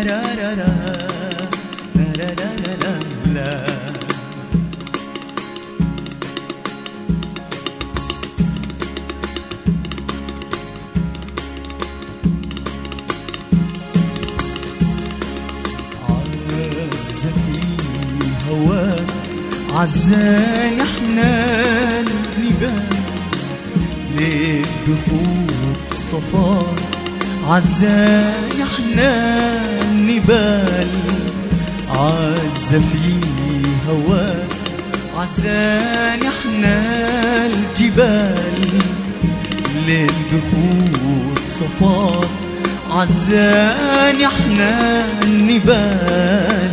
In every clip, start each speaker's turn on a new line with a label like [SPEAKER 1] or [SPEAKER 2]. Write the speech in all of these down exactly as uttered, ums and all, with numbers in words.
[SPEAKER 1] لا لا لا لا لا لا لا. عز في هواك عزاني حنان نبال ليل بخوت صفار عزاني حنان نبال. عز في هواك عزاني حنان جبال ليل بخوت صفار عزاني حنان نبال.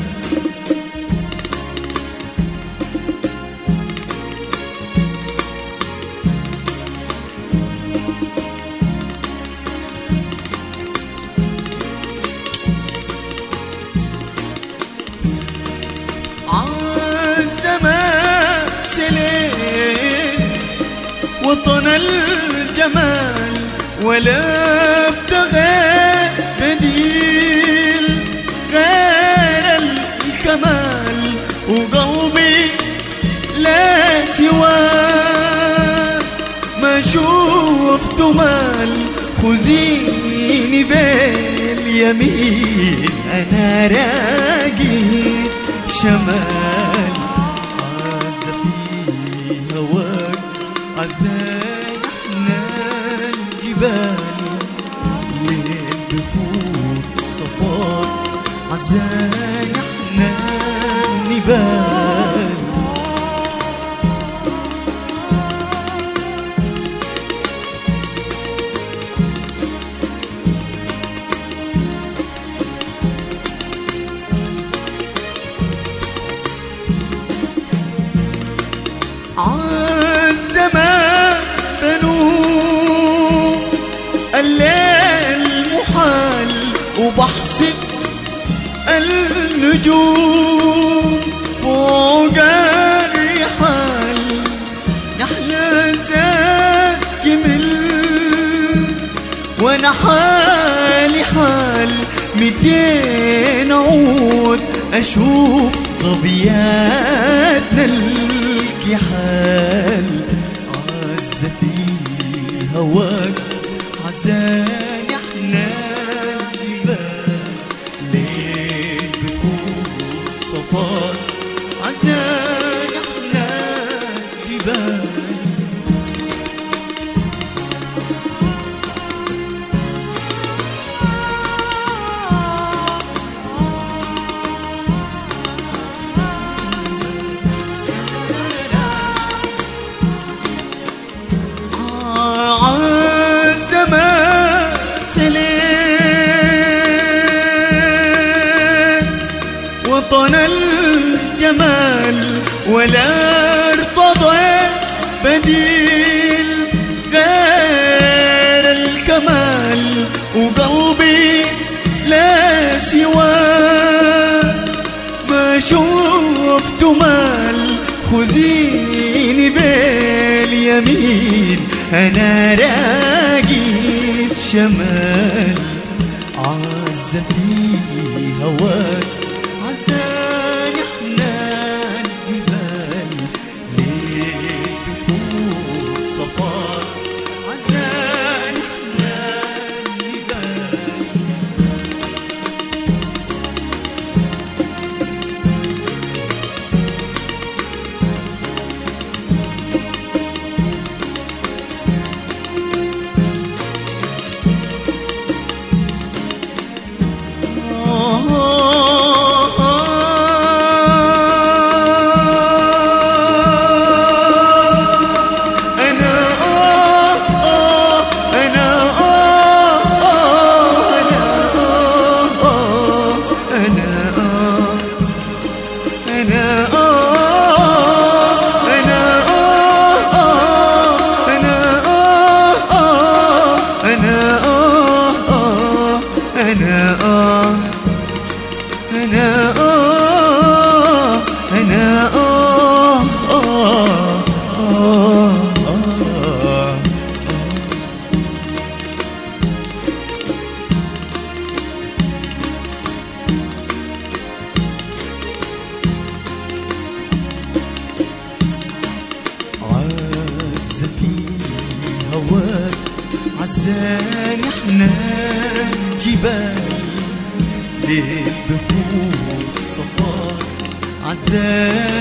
[SPEAKER 1] عالزمان سليم وطن الجمال ولا ابتغى بديل غير الكمال. وقلبي لا سواه ما شفت مال. خذيني باليمين أنا راقي شمال. عز في هواك عزاني حنان جبال ليل بخوت صفار عزاني حنان نبال. عالزمان بنو الليل محال وبحسب النجوم فوق الرحال. نحيا زاكمل وانا حالي حال ميتين عود اشوف ظبياتنا الكحال. عز في هواك عزاني حنان جبال ليل بخوت صفار عزاني حنان جبال. وطن الجمال ولا ارتضى بديل غير الكمال. وقلبي لا سواه ما شفت مال. خذيني باليمين أنا راقيت شمال. عز في هواك عزاني حنان جبال ليل بخوت صفار عزاني حنان جبال. زاد